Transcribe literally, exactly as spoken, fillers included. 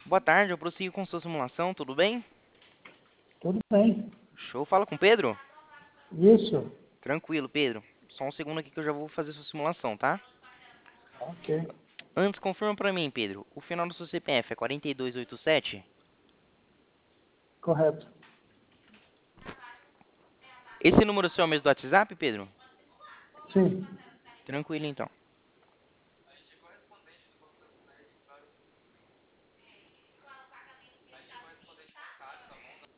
Boa tarde, eu prossigo com sua simulação, tudo bem? Tudo bem. Show, fala com o Pedro? Isso. Tranquilo, Pedro. Só um segundo aqui que eu já vou fazer sua simulação, tá? Ok. Antes, confirma pra mim, Pedro. O final do seu C P F é quatro dois oito sete? Correto. Esse número seu é o mesmo do WhatsApp, Pedro? Sim. Tranquilo, então.